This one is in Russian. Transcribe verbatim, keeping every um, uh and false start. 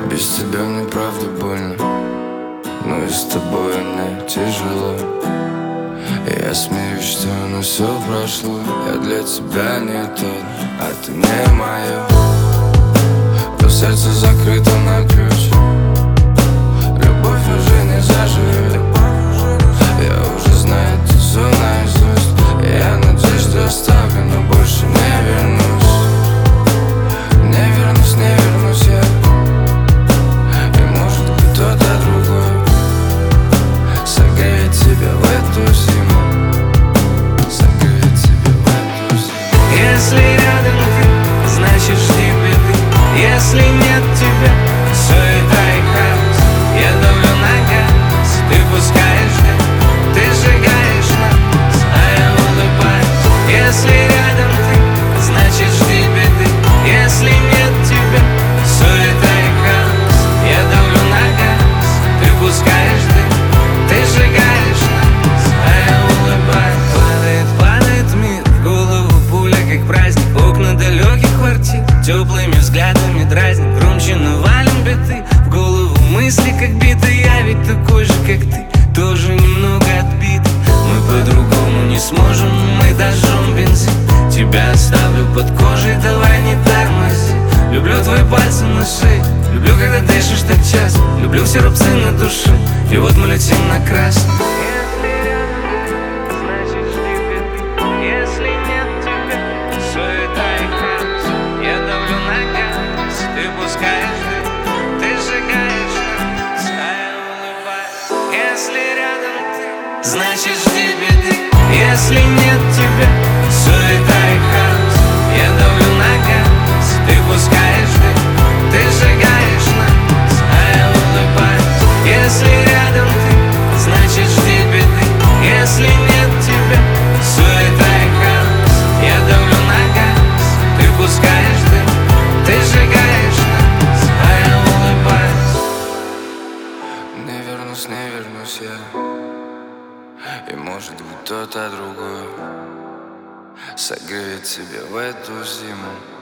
Без тебя мне правда больно, но и с тобой мне тяжело. Я смеюсь, что оно все прошло. Я для тебя не тот, а ты не мое. То сердце закрыто на ключ, любовь уже не заживет. Я уже знаю это все наизусть. Я надежду оставлю, но больше не вернусь. Не вернусь, не вернусь я. И может быть кто-то другой согреет тебя в эту зиму. Согреет тебя в эту зиму. Если рядом ты, значит жди беды. Если нет тебя, суета и хаос. Я давлю на газ, ты пускаешь дым, ты сжигаешь нас, а я улыбаюсь. Если рядом ты, значит жди беды. Если нет тебя, суета и хаос. Я давлю на газ, ты пускаешь дым, ты сжигаешь нас, а я улыбаюсь. Падает, падает мир, в голову пуля как праздник. Окна далеких квартир теплыми взглядами дразнит. Громче навалим биты, в голову мысли как биты. Я ведь такой же, как ты, тоже немного отбит. Мы по-другому не сможем, мы дожжем бензин. Тебя оставлю под кожей, давай не тормози. Люблю твои пальцы на шее, люблю, когда дышишь так часто. Люблю все рубцы на душе, и вот мы летим на красный. Значит жди беды. Если нет тебя, суета и хаос. Я давлю на газ, ты пускаешь дым, ты сжигаешь нас, а я улыбаюсь. Если рядом ты, значит жди беды. Если нет тебя, суета и хаос. Я давлю на газ, ты пускаешь дым, ты сжигаешь нас, а я улыбаюсь. Если рядом ты, значит жди беды. Если нет тебя, суета и хаос. Я давлю на газ, ты пускаешь дым, ты сжигаешь нас, а я улыбаюсь. Не вернусь, не вернусь я. И может быть кто-то другой согреет тебя в эту зиму.